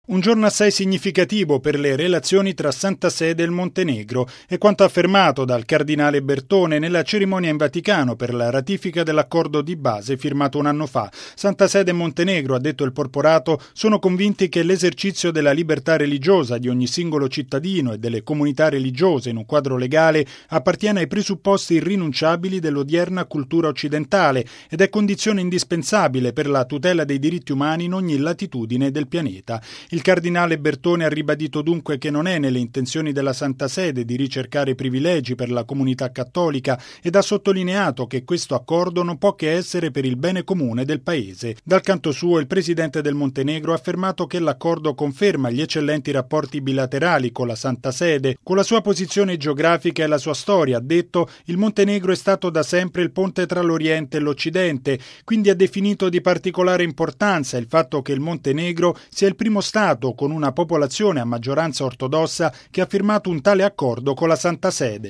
Un giorno assai significativo per le relazioni tra Santa Sede e il Montenegro, è quanto affermato dal cardinale Bertone nella cerimonia in Vaticano per la ratifica dell'accordo di base firmato un anno fa. Santa Sede e Montenegro, ha detto il porporato, sono convinti che l'esercizio della libertà religiosa di ogni singolo cittadino e delle comunità religiose in un quadro legale appartiene ai presupposti irrinunciabili dell'odierna cultura occidentale ed è condizione indispensabile per la tutela dei diritti umani in ogni latitudine del pianeta. Il cardinale Bertone ha ribadito dunque che non è nelle intenzioni della Santa Sede di ricercare privilegi per la comunità cattolica ed ha sottolineato che questo accordo non può che essere per il bene comune del paese. Dal canto suo, il presidente del Montenegro ha affermato che l'accordo conferma gli eccellenti rapporti bilaterali con la Santa Sede. Con la sua posizione geografica e la sua storia, ha detto, il Montenegro è stato da sempre il ponte tra l'Oriente e l'Occidente, quindi ha definito di particolare importanza il fatto che il Montenegro sia il primo Stato con una popolazione a maggioranza ortodossa che ha firmato un tale accordo con la Santa Sede.